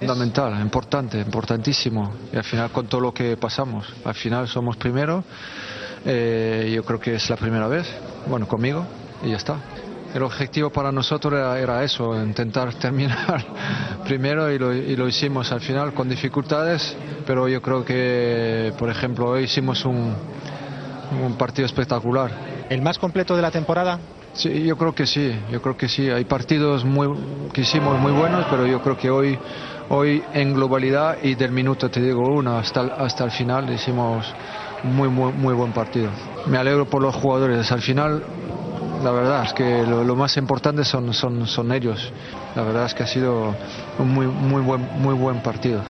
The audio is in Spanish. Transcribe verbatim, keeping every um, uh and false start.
Fundamental, importante, importantísimo. Y al final con todo lo que pasamos, al final somos primero. Eh, yo creo que es la primera vez, bueno, conmigo, y ya está. El objetivo para nosotros era, era eso, intentar terminar primero y lo, y lo hicimos al final con dificultades, pero yo creo que, por ejemplo, hoy hicimos un, un partido espectacular. ¿El más completo de la temporada? Sí, yo creo que sí, yo creo que sí. Hay partidos muy, que hicimos muy buenos, pero yo creo que hoy, hoy en globalidad y del minuto, te digo, uno hasta, hasta el final hicimos muy, muy, muy buen partido. Me alegro por los jugadores. Al final, la verdad es que lo, lo más importante son, son, son ellos. La verdad es que ha sido un muy, muy buen, muy buen partido.